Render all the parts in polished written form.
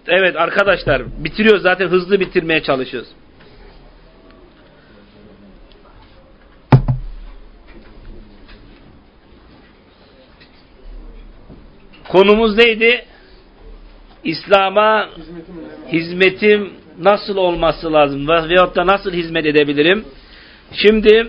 Evet arkadaşlar, bitiriyoruz zaten, hızlı bitirmeye çalışıyoruz. Konumuz neydi? İslam'a hizmetim nasıl olması lazım veyahut da nasıl hizmet edebilirim? Şimdi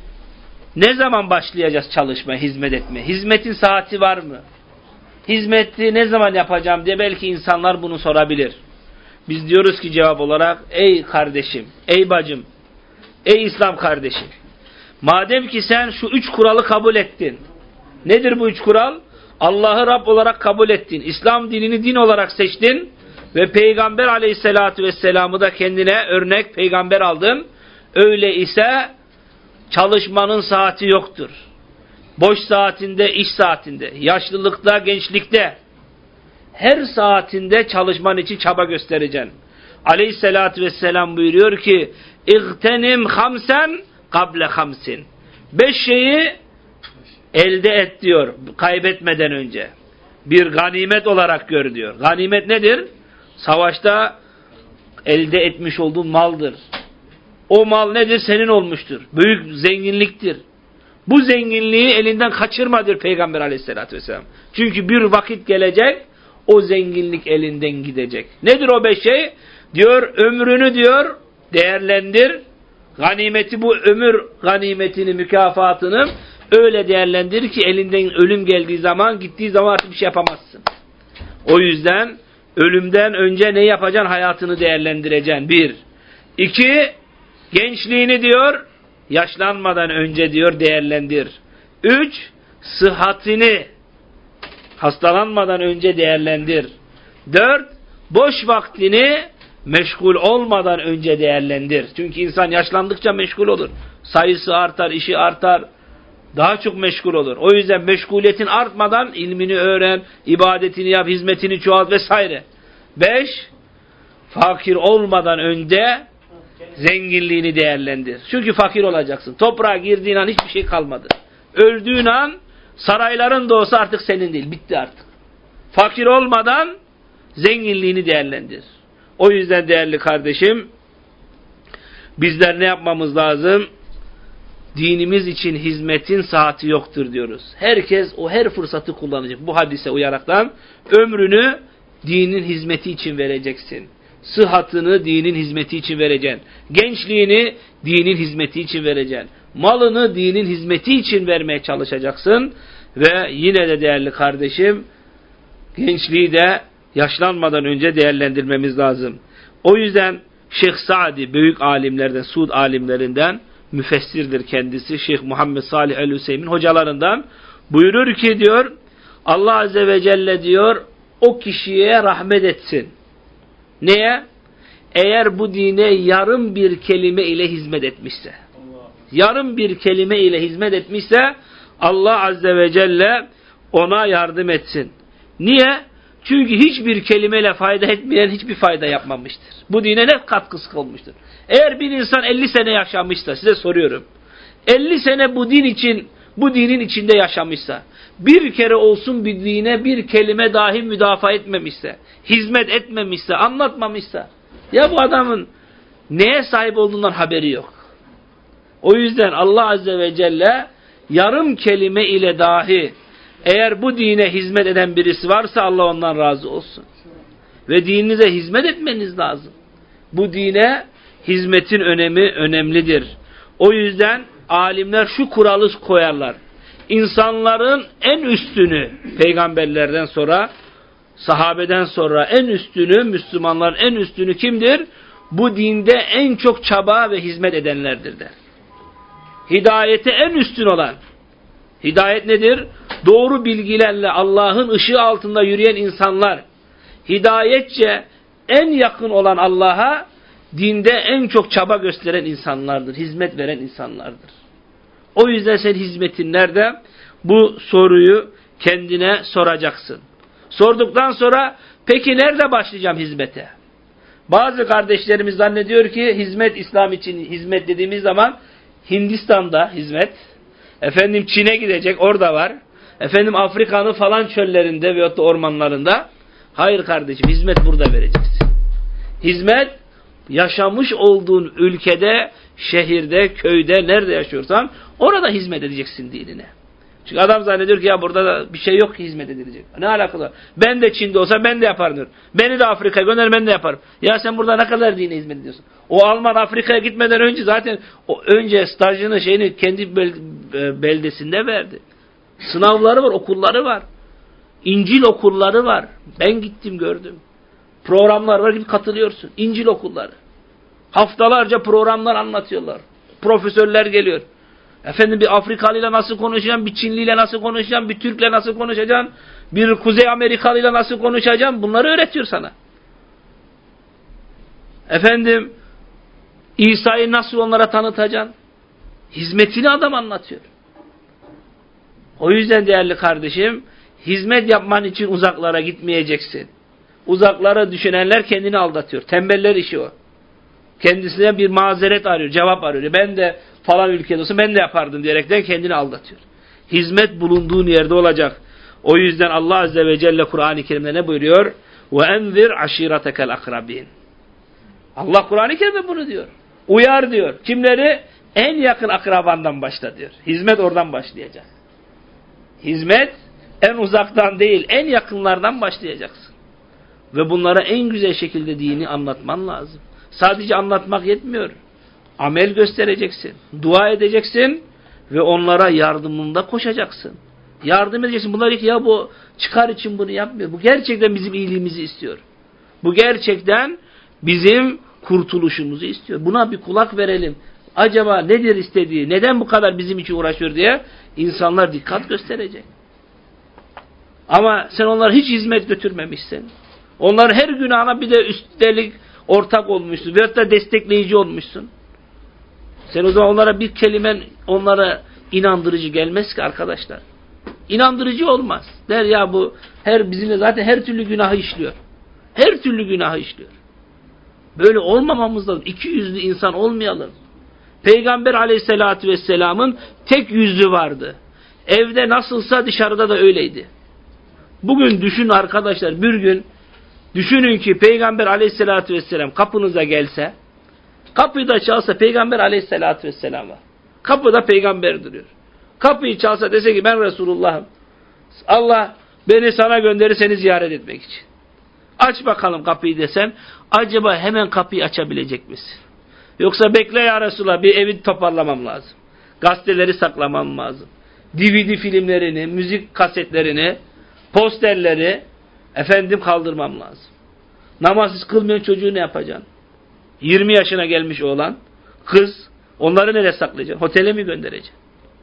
ne zaman başlayacağız çalışmaya, hizmet etmeye? Hizmetin saati var mı? Hizmeti ne zaman yapacağım diye belki insanlar bunu sorabilir. Biz diyoruz ki cevap olarak, ey kardeşim, ey bacım, ey İslam kardeşim, madem ki sen şu 3 kuralı kabul ettin. Nedir bu 3 kural? Allah'ı Rab olarak kabul ettin. İslam dinini din olarak seçtin. Ve Peygamber aleyhissalatu vesselam'ı da kendine örnek peygamber aldın. Öyle ise çalışmanın saati yoktur. Boş saatinde, iş saatinde, yaşlılıkta, gençlikte, her saatinde çalışman için çaba göstereceksin. Aleyhissalatu vesselam buyuruyor ki, İğtenim hamsen kable hamsin. 5 şeyi elde et diyor, kaybetmeden önce. Bir ganimet olarak gör diyor. Ganimet nedir? Savaşta elde etmiş olduğun maldır. O mal nedir? Senin olmuştur. Büyük zenginliktir. Bu zenginliği elinden kaçırma diyor Peygamber aleyhissalatü vesselam. Çünkü bir vakit gelecek, o zenginlik elinden gidecek. Nedir o 5 şey? Diyor, ömrünü diyor, değerlendir. Ganimeti, bu ömür ganimetini, mükafatını öyle değerlendir ki elinden ölüm geldiği zaman, gittiği zaman artık bir şey yapamazsın. O yüzden ölümden önce ne yapacaksın? Hayatını değerlendireceksin. 1. 2. Gençliğini diyor, yaşlanmadan önce diyor değerlendir. 3. Sıhhatini hastalanmadan önce değerlendir. 4. Boş vaktini meşgul olmadan önce değerlendir. Çünkü insan yaşlandıkça meşgul olur. Sayısı artar, işi artar. Daha çok meşgul olur. O yüzden meşguliyetin artmadan ilmini öğren, ibadetini yap, hizmetini çoğalt vesaire. 5. Fakir olmadan önce zenginliğini değerlendir. Çünkü fakir olacaksın. Toprağa girdiğin an hiçbir şey kalmadı. Öldüğün an sarayların da olsa artık senin değil. Bitti artık. Fakir olmadan zenginliğini değerlendir. O yüzden değerli kardeşim, bizler ne yapmamız lazım? Dinimiz için hizmetin saati yoktur diyoruz. Herkes o her fırsatı kullanacak. Bu hadise uyaraktan ömrünü dinin hizmeti için vereceksin. Sıhhatını dinin hizmeti için vereceksin. Gençliğini dinin hizmeti için vereceksin. Malını dinin hizmeti için vermeye çalışacaksın. Ve yine de değerli kardeşim, gençliği de yaşlanmadan önce değerlendirmemiz lazım. O yüzden Şeyh Sa'di, büyük alimlerden, Suud alimlerinden, müfessirdir kendisi, Şeyh Muhammed Salih el-Hüseyin hocalarından buyurur ki diyor, Allah Azze ve Celle diyor, o kişiye rahmet etsin. Neye? Eğer bu dine yarım bir kelime ile hizmet etmişse. Yarım bir kelime ile hizmet etmişse Allah Azze ve Celle ona yardım etsin. Niye? Çünkü hiçbir kelimeyle fayda etmeyen hiçbir fayda yapmamıştır. Bu dine ne katkısı olmuştur? Eğer bir insan 50 sene yaşamışsa, size soruyorum, 50 sene bu din için, bu dinin içinde yaşamışsa, bir kere olsun bir dine bir kelime dahi müdafaa etmemişse, hizmet etmemişse, anlatmamışsa, ya bu adamın neye sahip olduğundan haberi yok. O yüzden Allah Azze ve Celle yarım kelime ile dahi eğer bu dine hizmet eden birisi varsa Allah ondan razı olsun. Ve dininize hizmet etmeniz lazım. Bu dine hizmetin önemi önemlidir. O yüzden alimler şu kuralı koyarlar. İnsanların en üstünü, peygamberlerden sonra, sahabeden sonra en üstünü, Müslümanların en üstünü kimdir? Bu dinde en çok çaba ve hizmet edenlerdir der. Hidayete en üstün olan. Hidayet nedir? Doğru bilgilerle Allah'ın ışığı altında yürüyen insanlar. Hidayetçe en yakın olan Allah'a dinde en çok çaba gösteren insanlardır. Hizmet veren insanlardır. O yüzden sen hizmetin nerede? Bu soruyu kendine soracaksın. Sorduktan sonra peki nerede başlayacağım hizmete? Bazı kardeşlerimiz zannediyor ki hizmet, İslam için hizmet dediğimiz zaman Hindistan'da hizmet, efendim Çin'e gidecek, orada var. Efendim Afrika'nın falan çöllerinde veyahut da ormanlarında. Hayır kardeşim, hizmet burada vereceksin. Hizmet, yaşamış olduğun ülkede, şehirde, köyde, nerede yaşıyorsan orada hizmet edeceksin dinine. Çünkü adam zannediyor ki ya burada da bir şey yok ki hizmet edilecek. Ne alakalı var? Ben de Çin'de olsam ben de yaparım diyor. Beni de Afrika'ya gönder, ben de yaparım. Ya sen burada ne kadar dine hizmet ediyorsun? O Alman Afrika'ya gitmeden önce zaten önce stajını kendi beldesinde verdi. Sınavları var, okulları var. İncil okulları var. Ben gittim gördüm. Programlar var, gidip katılıyorsun. İncil okulları. Haftalarca programlar anlatıyorlar. Profesörler geliyor. Efendim bir Afrikalıyla nasıl konuşacaksın, bir Çinliyle nasıl konuşacaksın, bir Türk'le nasıl konuşacaksın, bir Kuzey Amerikalıyla nasıl konuşacaksın, bunları öğretiyor sana. Efendim İsa'yı nasıl onlara tanıtacaksın? Hizmetini adam anlatıyor. O yüzden değerli kardeşim, hizmet yapman için uzaklara gitmeyeceksin. Uzaklara düşünenler kendini aldatıyor. Tembeller işi o. Kendisine bir mazeret arıyor, cevap arıyor. Ben de falan ülkede olsa ben de yapardım diyerekten kendini aldatıyor. Hizmet bulunduğun yerde olacak. O yüzden Allah Azze ve Celle Kur'an-ı Kerim'de ne buyuruyor? وَاَنْذِرْ عَشِيرَتَكَ الْاَقْرَبِينَ Allah Kur'an-ı Kerim'de bunu diyor. Uyar diyor. Kimleri? En yakın akrabandan başla diyor. Hizmet oradan başlayacak. Hizmet en uzaktan değil, en yakınlardan başlayacaksın. Ve bunlara en güzel şekilde dini anlatman lazım. Sadece anlatmak yetmiyor. Amel göstereceksin. Dua edeceksin ve onlara yardımında koşacaksın. Yardım edeceksin. Bunlar diyor ki ya bu çıkar için bunu yapmıyor. Bu gerçekten bizim iyiliğimizi istiyor. Bu gerçekten bizim kurtuluşumuzu istiyor. Buna bir kulak verelim. Acaba nedir istediği? Neden bu kadar bizim için uğraşıyor diye insanlar dikkat gösterecek. Ama sen onlara hiç hizmet götürmemişsin. Onların her günahına bir de üstelik ortak olmuşsun. Veyahut da destekleyici olmuşsun. Sen o zaman onlara bir kelimen onlara inandırıcı gelmez ki arkadaşlar. İnandırıcı olmaz. Der ya bu bizimle zaten her türlü günahı işliyor. Her türlü günahı işliyor. Böyle olmamamız lazım. İki yüzlü insan olmayalım. Peygamber Aleyhisselatü Vesselam'ın tek yüzlü vardı. Evde nasılsa dışarıda da öyleydi. Bugün düşün arkadaşlar, bir gün düşünün ki Peygamber Aleyhisselatü Vesselam kapınıza gelse, kapıyı da çalsa Peygamber Aleyhisselatü Vesselam var. Kapıda Peygamber duruyor. Kapıyı çalsa dese ki ben Resulullah'ım. Allah beni sana gönderir seni ziyaret etmek için. Aç bakalım kapıyı desen, acaba hemen kapıyı açabilecek misin? Yoksa bekle ya Resulullah, bir evi toparlamam lazım. Gazeteleri saklamam lazım. DVD filmlerini, müzik kasetlerini, posterleri kaldırmam lazım. Namazsız kılmayan çocuğu ne yapacaksın? 20 yaşına gelmiş oğlan, kız, onları nereye saklayacaksın? Otele mi göndereceksin?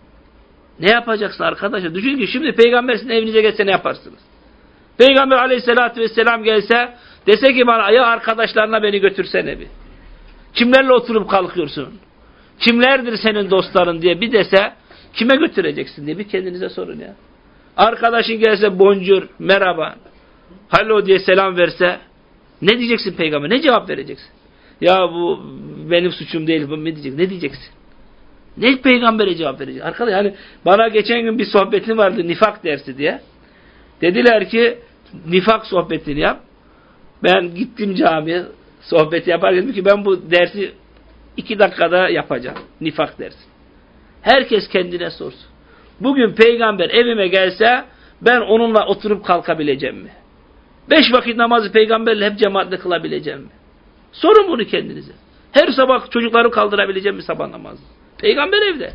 Ne yapacaksın arkadaşlar? Düşün ki şimdi Peygamber sizin evinize gelse ne yaparsınız? Peygamber Aleyhisselatü Vesselam gelse, dese ki bana ya arkadaşlarına beni götürsene bir. Kimlerle oturup kalkıyorsun? Kimlerdir senin dostların diye bir dese, kime götüreceksin diye bir kendinize sorun ya. Arkadaşın gelse bonjour, merhaba, hello diye selam verse, ne diyeceksin peygamber? Ne cevap vereceksin? Ya bu benim suçum değil, ne diyeceksin? Ne diyeceksin? Ne peygambere cevap vereceksin? Arkadaş yani bana geçen gün bir sohbetim vardı nifak dersi diye. Dediler ki nifak sohbetini yap. Ben gittim camiye sohbeti yaparken dedim ki ben bu dersi 2 dakikada yapacağım. Nifak dersi. Herkes kendine sorsun. Bugün peygamber evime gelse ben onunla oturup kalkabileceğim mi? 5 vakit namazı peygamberle hep cemaatle kılabileceğim mi? Sorun bunu kendinize. Her sabah çocukları kaldırabileceğim mi sabah namazı? Peygamber evde.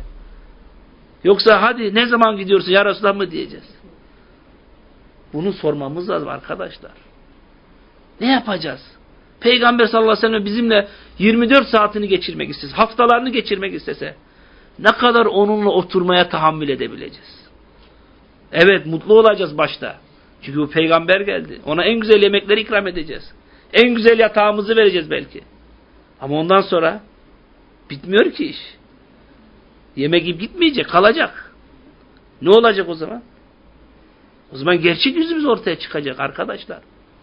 Yoksa hadi ne zaman gidiyorsun ya Resulullah mı diyeceğiz? Bunu sormamız lazım arkadaşlar. Ne yapacağız? Peygamber sallallahu aleyhi ve sellem bizimle 24 saatini geçirmek istese, haftalarını geçirmek istese ne kadar onunla oturmaya tahammül edebileceğiz? Evet mutlu olacağız başta. Çünkü bu peygamber geldi. Ona en güzel yemekleri ikram edeceğiz. En güzel yatağımızı vereceğiz belki. Ama ondan sonra bitmiyor ki iş. Yemek yiyip gitmeyecek, kalacak. Ne olacak o zaman? O zaman gerçek yüzümüz ortaya çıkacak arkadaşlar.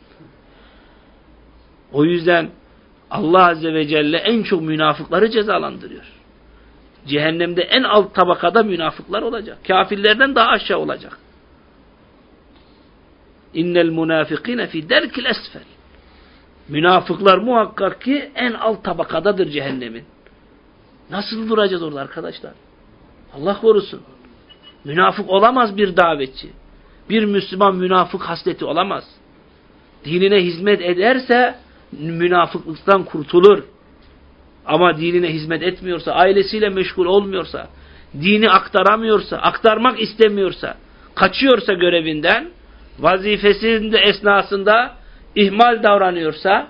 O yüzden Allah Azze ve Celle en çok münafıkları cezalandırıyor. Cehennemde en alt tabakada münafıklar olacak. Kafirlerden daha aşağı olacak. İnnel munafikine fi derkil esfel. Münafıklar muhakkak ki en alt tabakadadır cehennemin. Nasıl duracağız orada arkadaşlar? Allah korusun. Münafık olamaz bir davetçi. Bir Müslüman münafık hasleti olamaz. Dinine hizmet ederse münafıklıktan kurtulur. Ama dinine hizmet etmiyorsa, ailesiyle meşgul olmuyorsa, dini aktaramıyorsa, aktarmak istemiyorsa, kaçıyorsa görevinden, vazifesinin esnasında ihmal davranıyorsa,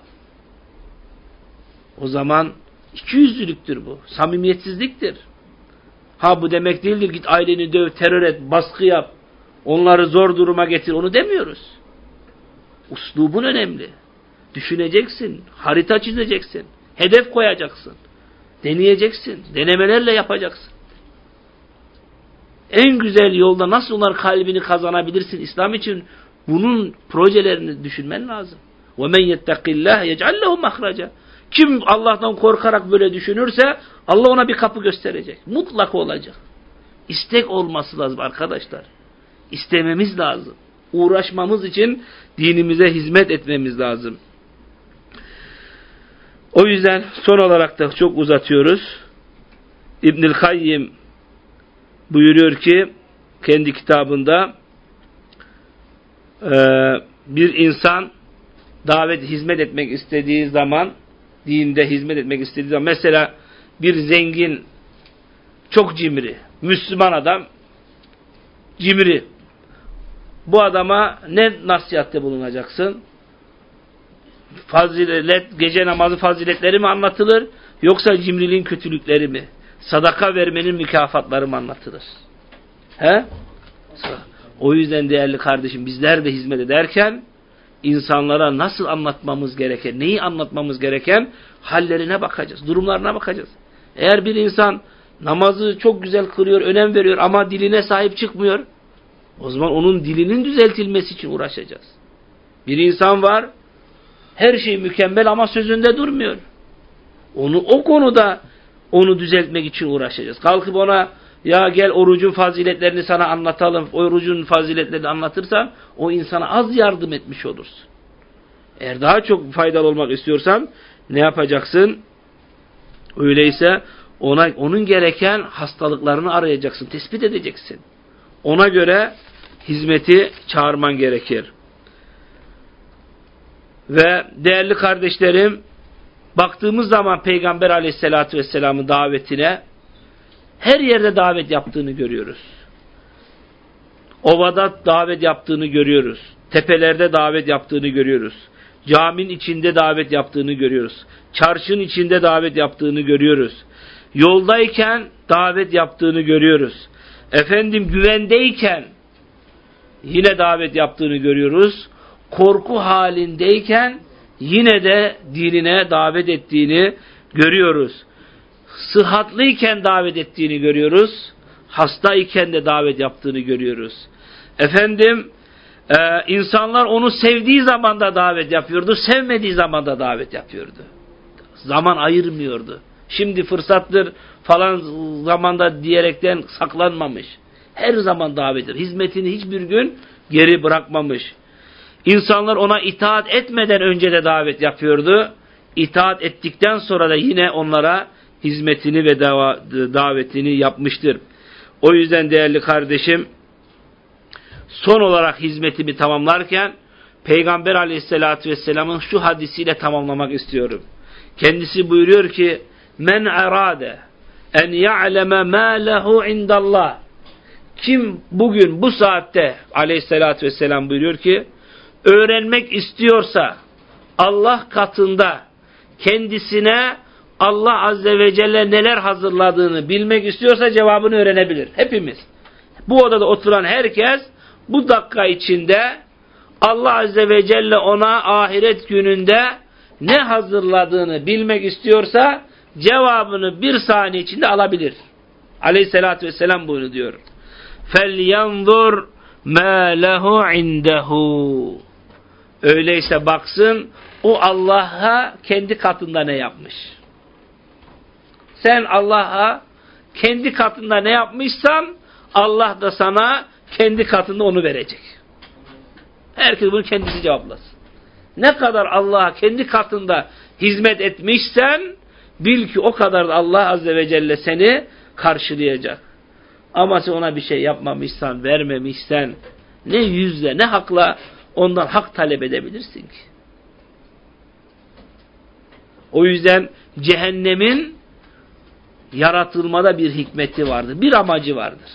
o zaman ikiyüzlülüktür bu. Samimiyetsizliktir. Ha bu demek değildir, git aileni döv, terör et, baskı yap, onları zor duruma getir, onu demiyoruz. Uslubun önemli. Düşüneceksin, harita çizeceksin, hedef koyacaksın, deneyeceksin, denemelerle yapacaksın. En güzel yolda nasıl onlar kalbini kazanabilirsin İslam için, bunun projelerini düşünmen lazım. وَمَنْ يَتَّقِ اللّٰهِ يَجْعَلْ لَهُ مَخْرَجًا. Kim Allah'tan korkarak böyle düşünürse Allah ona bir kapı gösterecek. Mutlak olacak. İstek olması lazım arkadaşlar. İstememiz lazım. Uğraşmamız için dinimize hizmet etmemiz lazım. O yüzden son olarak da çok uzatıyoruz. İbnül Kayyim buyuruyor ki kendi kitabında bir insan hizmet etmek istediği zaman, dinde hizmet etmek istediği zaman, mesela bir zengin, çok cimri, Müslüman adam cimri. Bu adama ne nasihatte bulunacaksın? Gece namazı faziletleri mi anlatılır? Yoksa cimriliğin kötülükleri mi? Sadaka vermenin mükafatları mı anlatılır? He? O yüzden değerli kardeşim, bizler de hizmet ederken insanlara nasıl anlatmamız gereken, neyi anlatmamız gereken hallerine bakacağız, durumlarına bakacağız. Eğer bir insan namazı çok güzel kılıyor, önem veriyor ama diline sahip çıkmıyor, o zaman onun dilinin düzeltilmesi için uğraşacağız. Bir insan var, her şey mükemmel ama sözünde durmuyor. O konuda onu düzeltmek için uğraşacağız. Kalkıp ona ya gel orucun faziletlerini sana anlatalım, orucun faziletlerini anlatırsan o insana az yardım etmiş olursun. Eğer daha çok faydalı olmak istiyorsan ne yapacaksın? Öyleyse onun gereken hastalıklarını arayacaksın, tespit edeceksin. Ona göre hizmeti çağırman gerekir. Ve değerli kardeşlerim, baktığımız zaman Peygamber Aleyhisselatü Vesselam'ın davetine her yerde davet yaptığını görüyoruz. Ovada davet yaptığını görüyoruz. Tepelerde davet yaptığını görüyoruz. Caminin içinde davet yaptığını görüyoruz. Çarşının içinde davet yaptığını görüyoruz. Yoldayken davet yaptığını görüyoruz. Güvendeyken yine davet yaptığını görüyoruz. Korku halindeyken yine de dinine davet ettiğini görüyoruz. Sıhhatlıyken davet ettiğini görüyoruz. Hastayken de davet yaptığını görüyoruz. İnsanlar onu sevdiği zaman da davet yapıyordu, sevmediği zaman da davet yapıyordu. Zaman ayırmıyordu. Şimdi fırsattır falan zamanda diyerekten saklanmamış. Her zaman davet ediyor. Hizmetini hiçbir gün geri bırakmamış. İnsanlar ona itaat etmeden önce de davet yapıyordu. İtaat ettikten sonra da yine onlara hizmetini ve davetini yapmıştır. O yüzden değerli kardeşim, son olarak hizmetimi tamamlarken Peygamber Aleyhisselatü Vesselam'ın şu hadisiyle tamamlamak istiyorum. Kendisi buyuruyor ki: "Men arade en ya'leme ma lehu indallah." Kim bugün bu saatte, Aleyhisselatü Vesselam buyuruyor ki, öğrenmek istiyorsa Allah katında kendisine Allah Azze ve Celle neler hazırladığını bilmek istiyorsa cevabını öğrenebilir. Hepimiz. Bu odada oturan herkes bu dakika içinde Allah Azze ve Celle ona ahiret gününde ne hazırladığını bilmek istiyorsa cevabını bir saniye içinde alabilir. Aleyhissalatü vesselam bunu diyor. فَلْيَنْظُرْ مَا لَهُ عِنْدَهُ. Öyleyse baksın o Allah'a kendi katında ne yapmış. Sen Allah'a kendi katında ne yapmışsan Allah da sana kendi katında onu verecek. Herkes bunu kendisi cevaplasın. Ne kadar Allah'a kendi katında hizmet etmişsen bil ki o kadar da Allah Azze ve Celle seni karşılayacak. Ama sen ona bir şey yapmamışsan, vermemişsen ne yüzle ne hakla ondan hak talep edebilirsin ki? O yüzden cehennemin yaratılmada bir hikmeti vardır. Bir amacı vardır.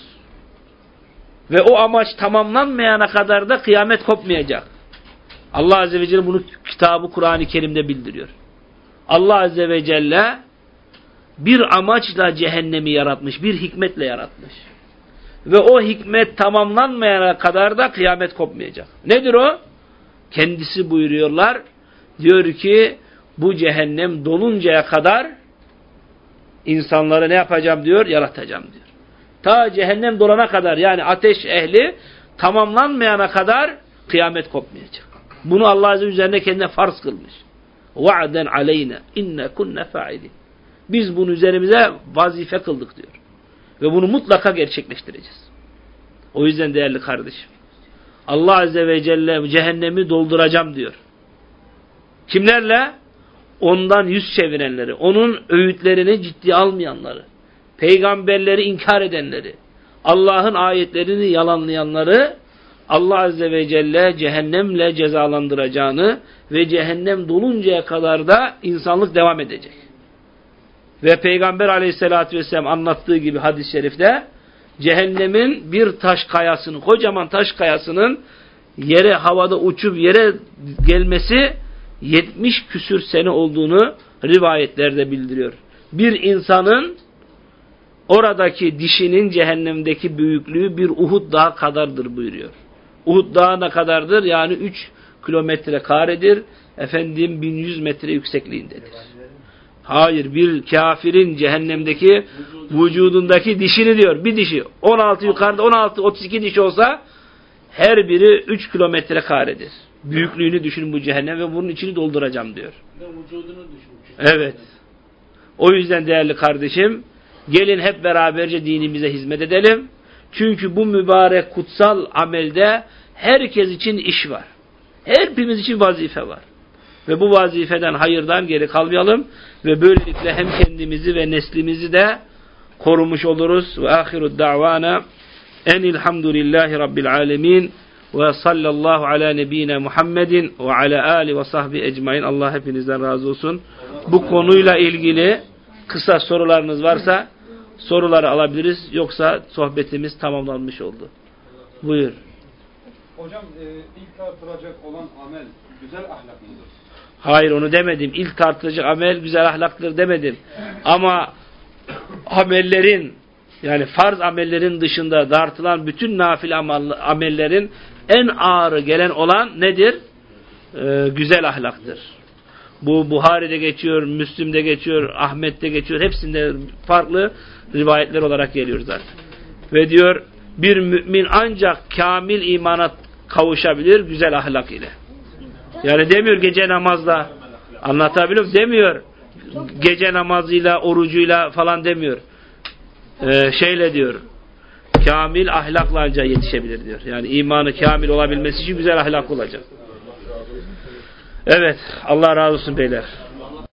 Ve o amaç tamamlanmayana kadar da kıyamet kopmayacak. Allah Azze ve Celle bunu kitabı Kur'an-ı Kerim'de bildiriyor. Allah Azze ve Celle bir amaçla cehennemi yaratmış, bir hikmetle yaratmış. Ve o hikmet tamamlanmayana kadar da kıyamet kopmayacak. Nedir o? Kendisi buyuruyorlar, diyor ki bu cehennem doluncaya kadar insanları ne yapacağım diyor, yaratacağım diyor. Ta cehennem dolana kadar, yani ateş ehli tamamlanmayana kadar kıyamet kopmayacak. Bunu Allah Azze ve Celle kendine farz kılmış. وَعْدًا عَلَيْنَا اِنَّ كُنَّ فَاعِلِينَ. Biz bunu üzerimize vazife kıldık diyor. Ve bunu mutlaka gerçekleştireceğiz. O yüzden değerli kardeşim, Allah Azze ve Celle cehennemi dolduracağım diyor. Kimlerle? Ondan yüz çevirenleri, onun öğütlerini ciddiye almayanları, peygamberleri inkar edenleri, Allah'ın ayetlerini yalanlayanları Allah Azze ve Celle cehennemle cezalandıracağını ve cehennem doluncaya kadar da insanlık devam edecek. Ve Peygamber Aleyhisselatü Vesselam anlattığı gibi hadis-i şerifte cehennemin bir taş kayasının, kocaman taş kayasının yere, havada uçup yere gelmesi 70 küsür sene olduğunu rivayetlerde bildiriyor. Bir insanın oradaki dişinin cehennemdeki büyüklüğü bir Uhud dağı kadardır buyuruyor. Uhud dağı ne kadardır? Yani 3 kilometre karedir. 1100 metre yüksekliğindedir. Hayır, bir kafirin cehennemdeki vücudundaki dişini diyor. Bir dişi 16 yukarıda 32 diş olsa her biri 3 kilometre karedir. Büyüklüğünü düşünün bu cehennem ve bunun içini dolduracağım diyor. Evet. O yüzden değerli kardeşim, gelin hep beraberce dinimize hizmet edelim. Çünkü bu mübarek kutsal amelde herkes için iş var. Hepimiz için vazife var. Ve bu vazifeden, hayırdan geri kalmayalım. Ve böylelikle hem kendimizi ve neslimizi de korumuş oluruz. Ve ahiru da'vana enilhamdülillahi rabbil alemin. Ve sallallahu ala nebiyyina Muhammedin ve ala ali ve sahbi ecmain. Allah hepinizden razı olsun. Bu konuyla ilgili kısa sorularınız varsa soruları alabiliriz. Yoksa sohbetimiz tamamlanmış oldu. Buyur. Hocam ilk tartılacak olan amel güzel ahlak mıdır? Hayır, onu demedim. İlk tartılacak amel güzel ahlaktır demedim. Ama amellerin, yani farz amellerin dışında tartılan bütün nafile amellerin en ağırı gelen olan nedir? Güzel ahlaktır. Bu Buhari'de geçiyor, Müslim'de geçiyor, Ahmet'te geçiyor. Hepsinde farklı rivayetler olarak geliyor zaten. Ve diyor, bir mümin ancak kamil imana kavuşabilir güzel ahlak ile. Yani demiyor gece namazla, anlatabiliyor muyum? Demiyor gece namazıyla, orucuyla falan demiyor. Şeyle diyor, kamil ahlakla ancak yetişebilir diyor. Yani imanı kamil olabilmesi için güzel ahlak olacak. Evet, Allah razı olsun beyler.